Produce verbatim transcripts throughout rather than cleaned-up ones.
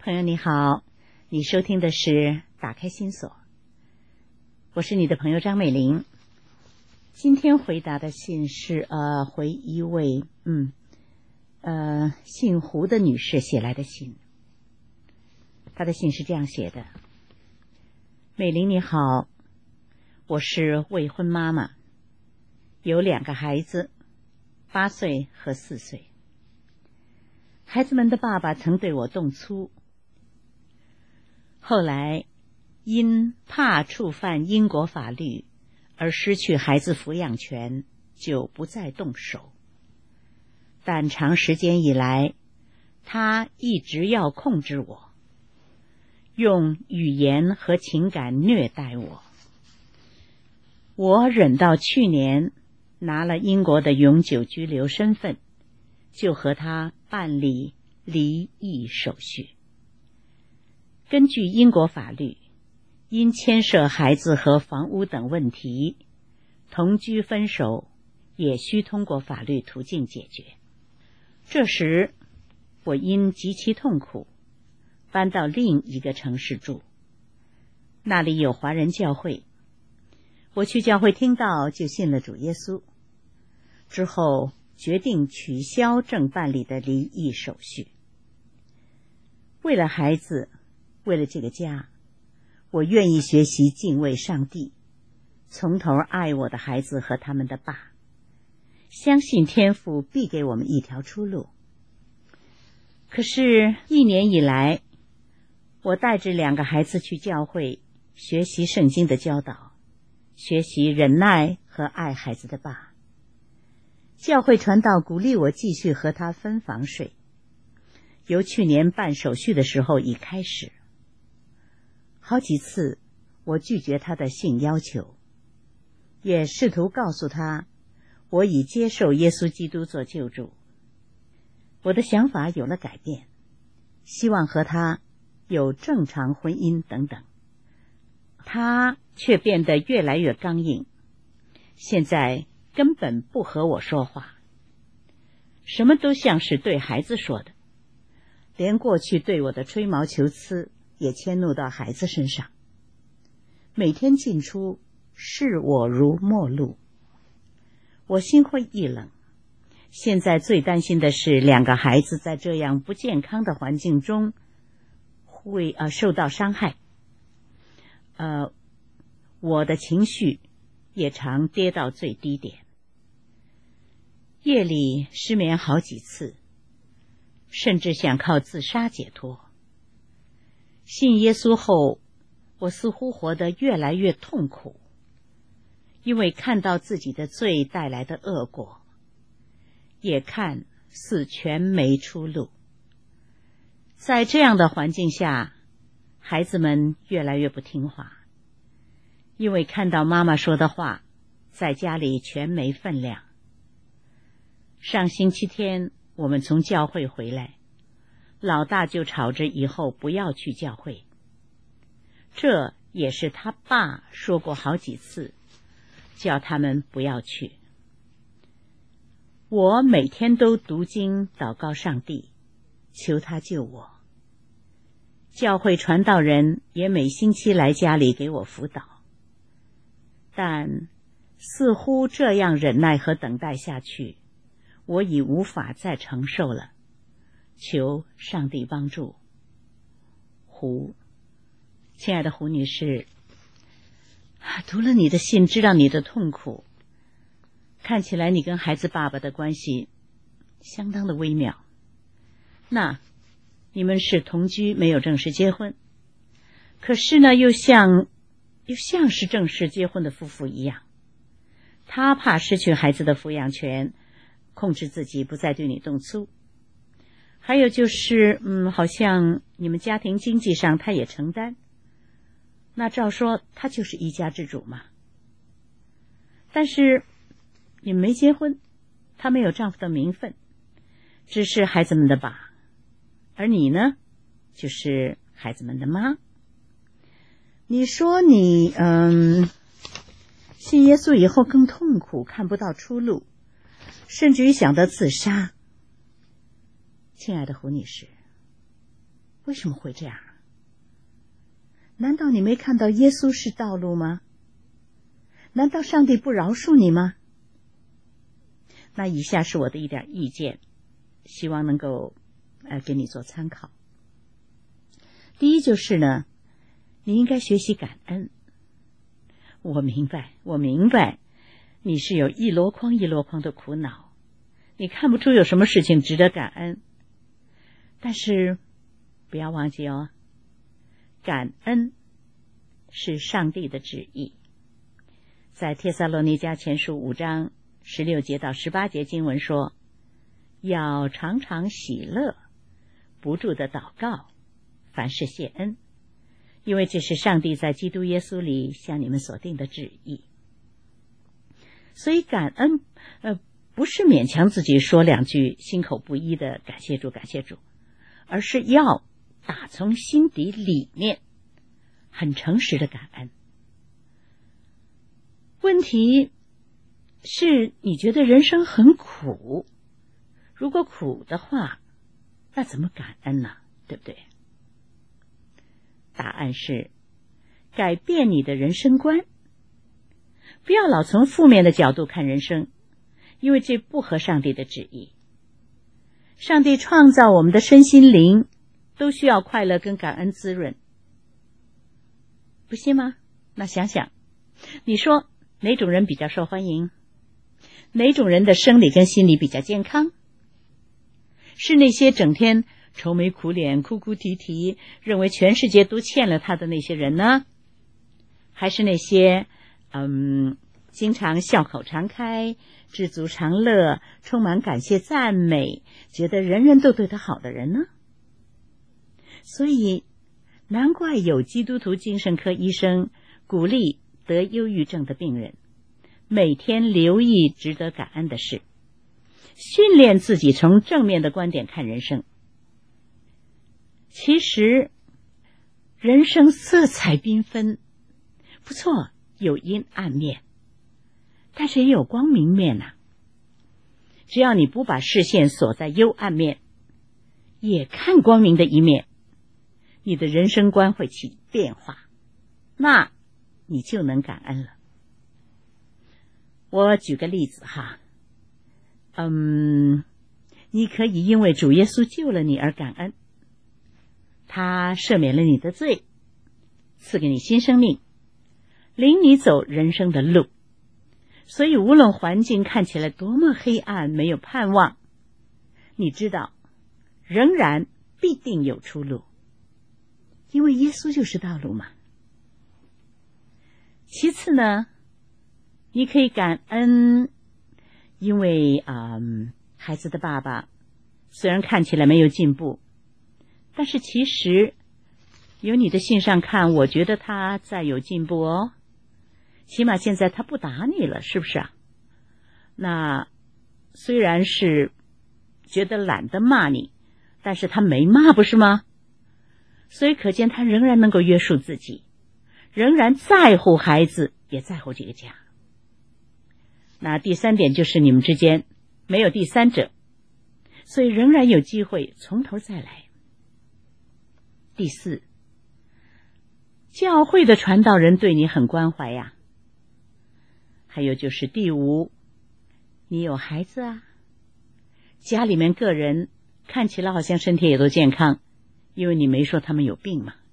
朋友你好，你收听的是打开心锁，我是你的朋友张美玲。今天回答的信是呃回一位嗯呃姓胡的女士写来的信。她的信是这样写的：美玲你好，我是未婚妈妈，有两个孩子，八岁和四岁。孩子们的爸爸曾对我动粗，后来因怕触犯英国法律而失去孩子抚养权，就不再动手。但长时间以来，他一直要控制我，用语言和情感虐待我。我忍到去年拿了英国的永久居留身份，就和他办理离异手续。根据英国法律，因牵涉孩子和房屋等问题，同居分手也需通过法律途径解决。这时我因极其痛苦，搬到另一个城市住，那里有华人教会。我去教会听到就信了主耶稣，之后决定取消正办理的离异手续。为了孩子，为了这个家，我愿意学习敬畏上帝，从头爱我的孩子和他们的爸，相信天父必给我们一条出路。可是一年以来，我带着两个孩子去教会学习圣经的教导，学习忍耐和爱孩子的爸。教会传道鼓励我继续和他分房睡，由去年办手续的时候已开始。好几次我拒绝他的性要求，也试图告诉他我已接受耶稣基督做救主。我的想法有了改变，希望和他有正常婚姻等等。他却变得越来越刚硬，现在根本不和我说话，什么都像是对孩子说的，连过去对我的吹毛求疵也迁怒到孩子身上。每天进出视我如陌路，我心灰意冷。现在最担心的是两个孩子在这样不健康的环境中会呃受到伤害。呃，我的情绪也常跌到最低点，夜里失眠好几次，甚至想靠自杀解脱。信耶稣后，我似乎活得越来越痛苦，因为看到自己的罪带来的恶果，也看似全没出路。在这样的环境下，孩子们越来越不听话，因为看到妈妈说的话在家里全没分量。上星期天我们从教会回来，老大就吵着以后不要去教会，这也是他爸说过好几次，叫他们不要去。我每天都读经祷告上帝，求他救我。教会传道人也每星期来家里给我辅导，但似乎这样忍耐和等待下去，我已无法再承受了，求上帝帮助。胡，亲爱的胡女士，读了你的信，知道你的痛苦，看起来你跟孩子爸爸的关系相当的微妙。那你们是同居，没有正式结婚，可是呢又像又像是正式结婚的夫妇一样。他怕失去孩子的抚养权，控制自己不再对你动粗。还有就是嗯，好像你们家庭经济上他也承担，那照说他就是一家之主嘛。但是你们没结婚，他没有丈夫的名分，只是孩子们的爸，而你呢就是孩子们的妈。你说你嗯，信耶稣以后更痛苦，看不到出路，甚至于想到自杀。亲爱的胡女士， 为什么会这样？难道你没看到耶稣是道路吗？难道上帝不饶恕你吗？那以下是我的一点意见，希望能够呃给你做参考。第一就是呢，你应该学习感恩。我明白，我明白，你是有一箩筐一箩筐的苦恼，你看不出有什么事情值得感恩。但是不要忘记哦，感恩是上帝的旨意。在帖撒罗尼迦前书五章十六节到十八节经文说，要常常喜乐，不住的祷告，凡事谢恩，因为这是上帝在基督耶稣里向你们所定的旨意。所以感恩呃，不是勉强自己说两句心口不一的感谢主感谢主，而是要打从心底里面很诚实的感恩。问题是你觉得人生很苦，如果苦的话，那怎么感恩呢？对不对？答案是改变你的人生观，不要老从负面的角度看人生，因为这不合上帝的旨意。上帝创造我们的身心灵都需要快乐跟感恩滋润，不信吗？那想想，你说哪种人比较受欢迎？哪种人的生理跟心理比较健康？是那些整天愁眉苦脸哭哭啼啼认为全世界都欠了他的那些人呢？还是那些嗯，经常笑口常开知足常乐充满感谢赞美觉得人人都对他好的人呢？所以难怪有基督徒精神科医生鼓励得忧郁症的病人每天留意值得感恩的事，训练自己从正面的观点看人生。其实人生色彩缤纷，不错，有阴暗面，但是也有光明面啊。只要你不把视线锁在幽暗面，也看光明的一面，你的人生观会起变化，那你就能感恩了。我举个例子哈，嗯，你可以因为主耶稣救了你而感恩，他赦免了你的罪，赐给你新生命，领你走人生的路。所以无论环境看起来多么黑暗没有盼望，你知道仍然必定有出路，因为耶稣就是道路嘛。其次呢，你可以感恩，因为嗯，孩子的爸爸虽然看起来没有进步，但是其实由你的信上看，我觉得他在有进步哦。起码现在他不打你了，是不是啊？那虽然是觉得懒得骂你，但是他没骂，不是吗？所以可见他仍然能够约束自己，仍然在乎孩子，也在乎这个家。那第三点就是你们之间没有第三者，所以仍然有机会从头再来。第四，教会的传道人对你很关怀呀。还有就是第五，你有孩子啊，家里面个人看起来好像身体也都健康，因为你没说他们有病嘛。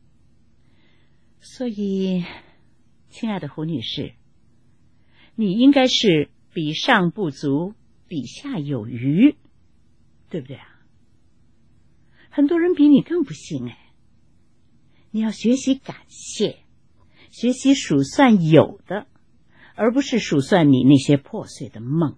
所以亲爱的胡女士，你应该是比上不足，比下有余，对不对啊？很多人比你更不行哎。你要学习感谢，学习数算有的，而不是数算你那些破碎的梦。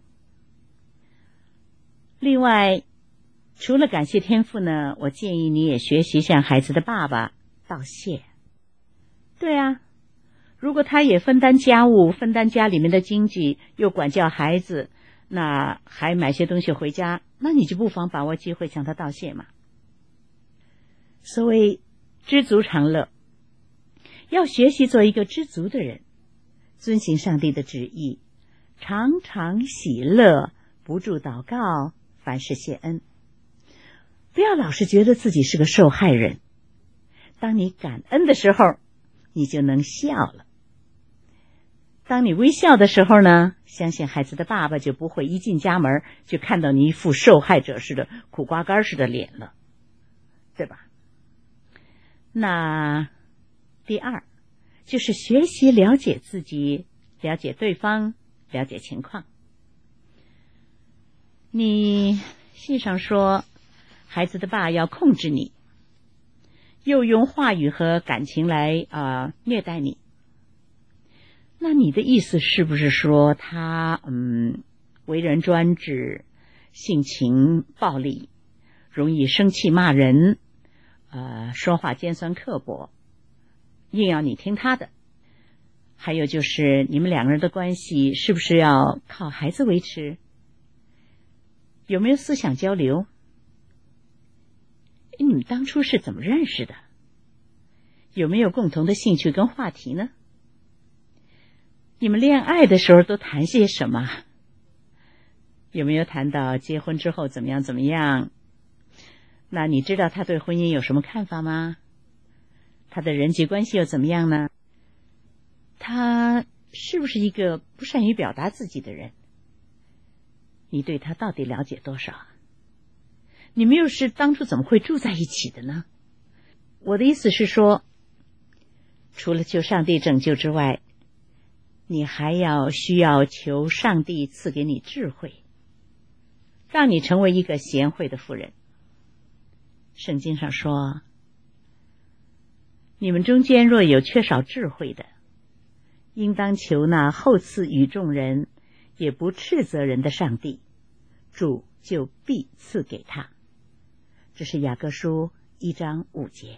另外，除了感谢天父呢，我建议你也学习向孩子的爸爸道谢。对啊，如果他也分担家务，分担家里面的经济，又管教孩子，那还买些东西回家，那你就不妨把握机会向他道谢嘛。所谓知足常乐，要学习做一个知足的人，遵行上帝的旨意，常常喜乐，不住祷告，凡事谢恩。 不要老是觉得自己是个受害人。当你感恩的时候，你就能笑了。当你微笑的时候呢，相信孩子的爸爸就不会一进家门就看到你一副受害者似的苦瓜干似的脸了，对吧？那第二就是学习了解自己，了解对方，了解情况。你信上说孩子的爸要控制你，又用话语和感情来啊、呃、虐待你，那你的意思是不是说他嗯为人专制，性情暴力，容易生气骂人，呃说话尖酸刻薄，硬要你听他的？还有就是你们两个人的关系是不是要靠孩子维持？有没有思想交流？你们当初是怎么认识的？有没有共同的兴趣跟话题呢？你们恋爱的时候都谈些什么？有没有谈到结婚之后怎么样怎么样？那你知道他对婚姻有什么看法吗？他的人际关系又怎么样呢？他是不是一个不善于表达自己的人？你对他到底了解多少？你们又是当初怎么会住在一起的呢？我的意思是说，除了求上帝拯救之外，你还要需要求上帝赐给你智慧，让你成为一个贤惠的妇人。圣经上说，你们中间若有缺少智慧的，应当求那厚赐与众人也不斥责人的上帝，主就必赐给他。这是雅各书一章五节。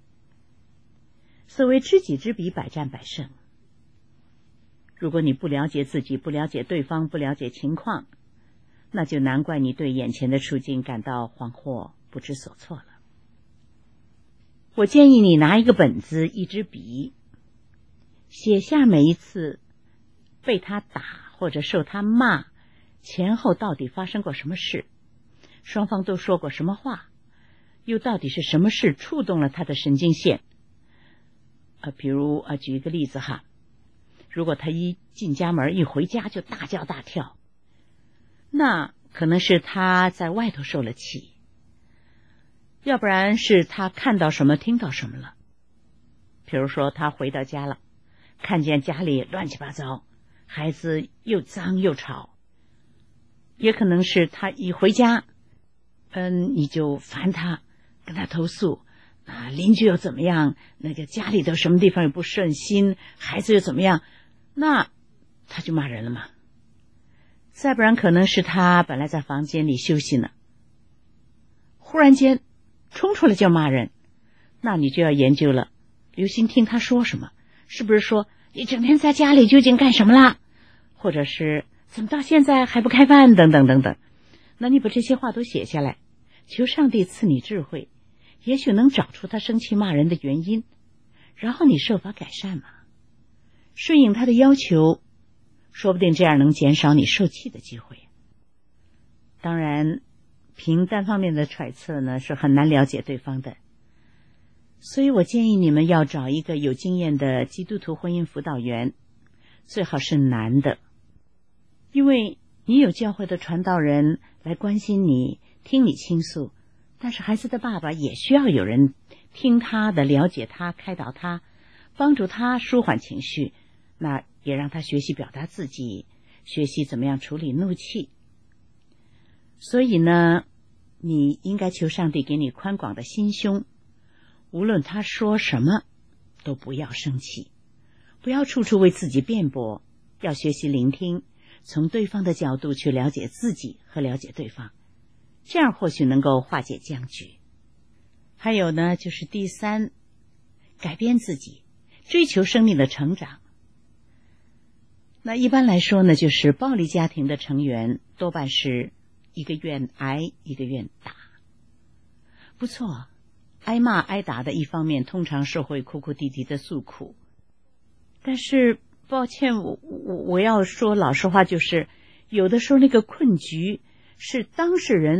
所谓知己知彼，百战百胜。如果你不了解自己，不了解对方，不了解情况，那就难怪你对眼前的处境感到惶惑，不知所措了。我建议你拿一个本子，一支笔，写下每一次被他打或者受他骂前后到底发生过什么事，双方都说过什么话，又到底是什么事触动了他的神经线。呃，比如呃，举一个例子哈，如果他一进家门一回家就大叫大跳，那可能是他在外头受了气，要不然是他看到什么听到什么了。比如说他回到家了，看见家里乱七八糟，孩子又脏又吵，也可能是他一回家嗯，你就烦他，跟他投诉啊，邻居又怎么样，那个家里头什么地方又不顺心，孩子又怎么样，那他就骂人了嘛。再不然可能是他本来在房间里休息呢，忽然间冲出来就骂人，那你就要研究了，留心听他说什么，是不是说你整天在家里究竟干什么啦，或者是怎么到现在还不开饭等等等等。那你把这些话都写下来，求上帝赐你智慧，也许能找出他生气骂人的原因，然后你设法改善嘛，顺应他的要求，说不定这样能减少你受气的机会。当然凭单方面的揣测呢，是很难了解对方的，所以我建议你们要找一个有经验的基督徒婚姻辅导员，最好是男的，因为你有教会的传道人来关心你，听你倾诉，但是孩子的爸爸也需要有人听他的，了解他，开导他，帮助他舒缓情绪，那也让他学习表达自己，学习怎么样处理怒气。所以呢，你应该求上帝给你宽广的心胸，无论他说什么都不要生气，不要处处为自己辩驳，要学习聆听，从对方的角度去了解自己和了解对方，这样或许能够化解僵局。还有呢，就是第三，改变自己，追求生命的成长。那一般来说呢，就是暴力家庭的成员多半是一个愿挨一个愿打。不错，挨骂挨打的一方面通常是会哭哭啼啼的诉苦，但是抱歉，我我我要说老实话，就是有的时候那个困局是当事人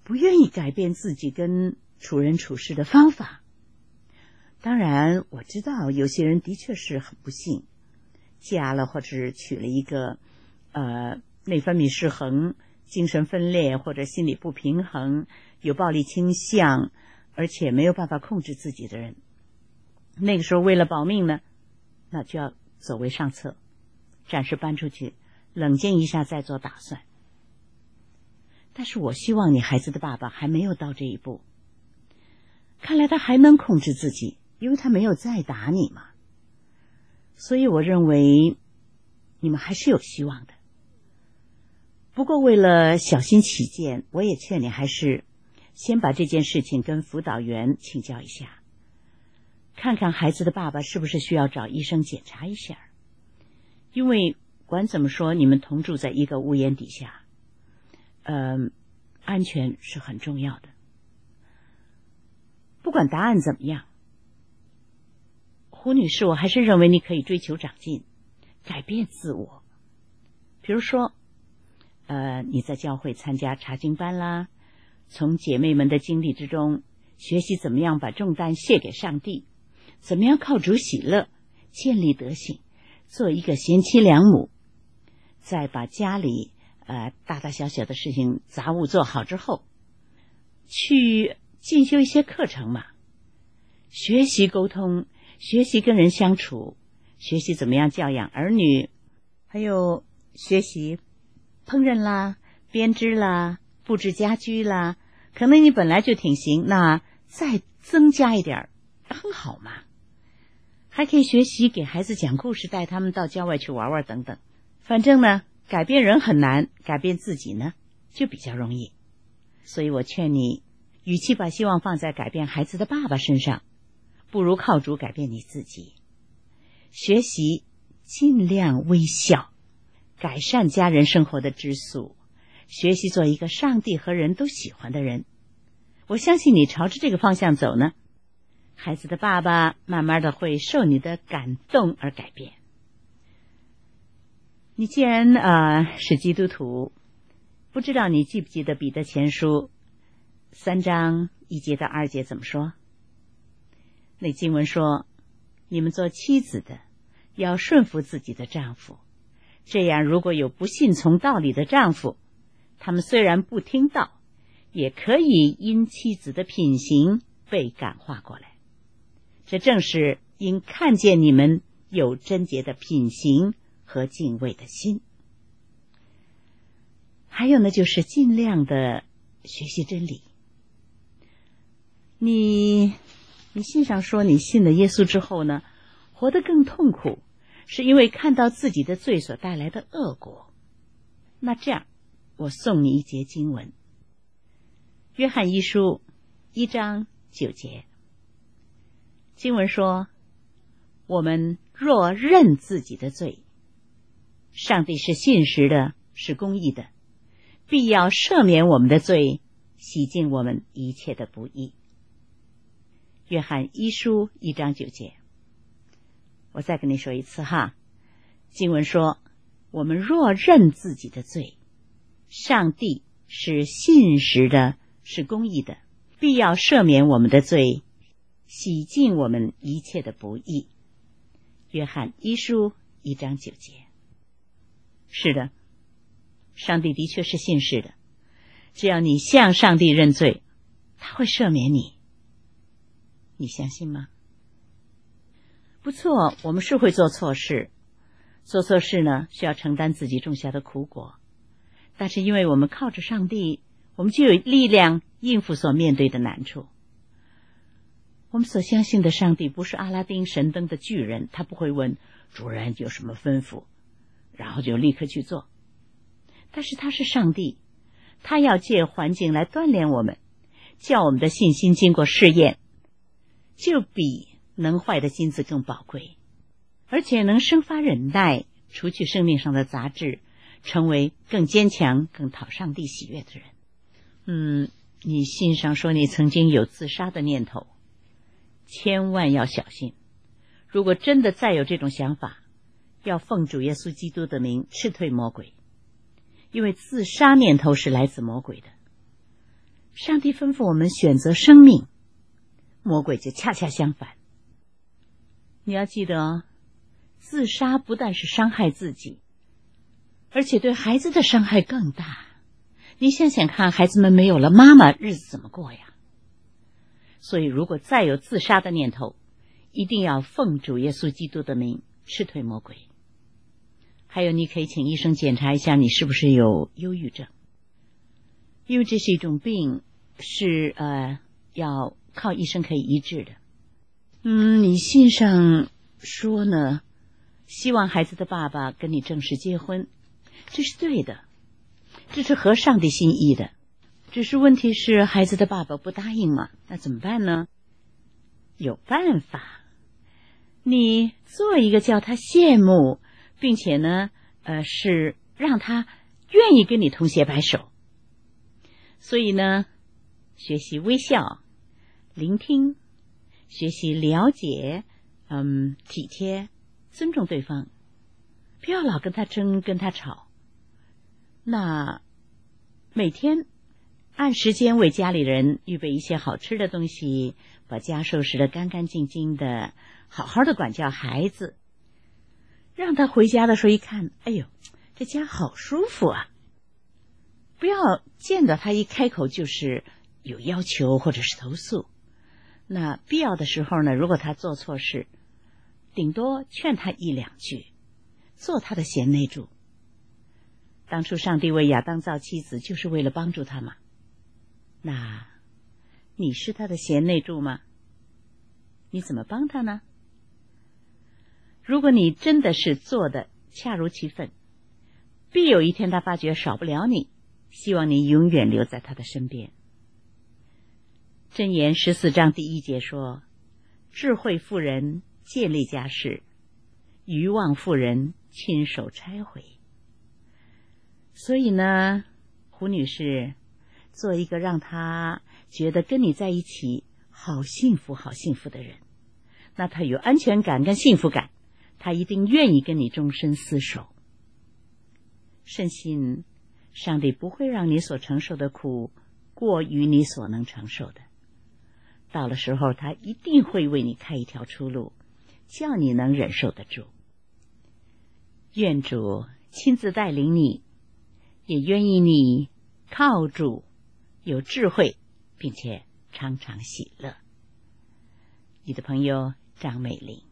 不愿意改变自己跟处人处事的方法。当然我知道有些人的确是很不幸，嫁了或者是娶了一个呃内分泌失衡、精神分裂或者心理不平衡、有暴力倾向，而且没有办法控制自己的人。那个时候为了保命呢，那就要走为上策，暂时搬出去冷静一下再做打算。但是我希望你孩子的爸爸还没有到这一步，看来他还能控制自己，因为他没有再打你嘛。所以我认为你们还是有希望的。不过为了小心起见，我也劝你还是先把这件事情跟辅导员请教一下，看看孩子的爸爸是不是需要找医生检查一下。因为管怎么说，你们同住在一个屋檐底下，呃，安全是很重要的。不管答案怎么样，胡女士，我还是认为你可以追求长进，改变自我。比如说呃，你在教会参加查经班啦，从姐妹们的经历之中学习怎么样把重担卸给上帝，怎么样靠主喜乐，建立德行，做一个贤妻良母。再把家里呃大大小小的事情杂物做好之后，去进修一些课程嘛，学习沟通，学习跟人相处，学习怎么样教养儿女，还有学习烹饪啦、编织啦、布置家居啦。可能你本来就挺行，那再增加一点很好嘛。还可以学习给孩子讲故事，带他们到郊外去玩玩等等。反正呢，改变人很难，改变自己呢就比较容易。所以我劝你，与其把希望放在改变孩子的爸爸身上，不如靠主改变你自己。学习尽量微笑，改善家人生活的质素，学习做一个上帝和人都喜欢的人。我相信你朝着这个方向走呢，孩子的爸爸慢慢的会受你的感动而改变。你既然呃是基督徒，不知道你记不记得彼得前书三章一节到二节怎么说？那经文说，你们做妻子的要顺服自己的丈夫，这样如果有不信从道理的丈夫，他们虽然不听道，也可以因妻子的品行被感化过来。这正是因看见你们有贞洁的品行和敬畏的心。还有呢，就是尽量的学习真理。你你信上说你信了耶稣之后呢，活得更痛苦，是因为看到自己的罪所带来的恶果。那这样我送你一节经文，约翰一书一章九节。经文说，我们若认自己的罪，上帝是信实的，是公义的，必要赦免我们的罪，洗净我们一切的不义。约翰一书一章九节。我再跟你说一次哈，经文说，我们若认自己的罪，上帝是信实的，是公义的，必要赦免我们的罪，洗净我们一切的不义。约翰一书一章九节。是的，上帝的确是信实的，只要你向上帝认罪，他会赦免你。你相信吗？不错，我们是会做错事，做错事呢需要承担自己种下的苦果，但是因为我们靠着上帝，我们就有力量应付所面对的难处。我们所相信的上帝不是阿拉丁神灯的巨人，他不会问主人有什么吩咐，然后就立刻去做。但是他是上帝，他要借环境来锻炼我们，叫我们的信心经过试验，就比能坏的金子更宝贵，而且能生发忍耐，除去生命上的杂质，成为更坚强更讨上帝喜悦的人。嗯，你信上说你曾经有自杀的念头，千万要小心，如果真的再有这种想法，要奉主耶稣基督的名斥退魔鬼，因为自杀念头是来自魔鬼的。 上帝吩咐我们选择生命，魔鬼就恰恰相反。你要记得哦，自杀不但是伤害自己，而且对孩子的伤害更大。你想想看，孩子们没有了妈妈，日子怎么过呀？所以如果再有自杀的念头，一定要奉主耶稣基督的名斥退魔鬼。还有，你可以请医生检查一下你是不是有忧郁症，因为这是一种病，是呃要靠医生可以医治的。嗯，你信上说呢，希望孩子的爸爸跟你正式结婚，这是对的，这是合上帝心意的。只是问题是孩子的爸爸不答应嘛，那怎么办呢？有办法，你做一个叫他羡慕，并且呢呃是让他愿意跟你同携白手。所以呢，学习微笑、聆听，学习了解，嗯，体贴、尊重对方，不要老跟他争，跟他吵。那每天按时间为家里人预备一些好吃的东西，把家收拾得干干净净的，好好的管教孩子，让他回家的时候一看，哎呦，这家好舒服啊！不要见到他一开口就是有要求或者是投诉。那必要的时候呢，如果他做错事，顶多劝他一两句，做他的贤内助。当初上帝为亚当造妻子，就是为了帮助他嘛。那你是他的贤内助吗？你怎么帮他呢？如果你真的是做的恰如其分，必有一天他发觉少不了你，希望你永远留在他的身边。箴言十四章第一节说，智慧妇人建立家室，愚妄妇人亲手拆毁。所以呢，胡女士，做一个让他觉得跟你在一起好幸福好幸福的人，那他有安全感跟幸福感，他一定愿意跟你终身厮守。深信上帝不会让你所承受的苦过于你所能承受的，到了时候他一定会为你开一条出路，叫你能忍受得住。愿主亲自带领你，也愿意你靠主有智慧，并且常常喜乐。你的朋友张美玲。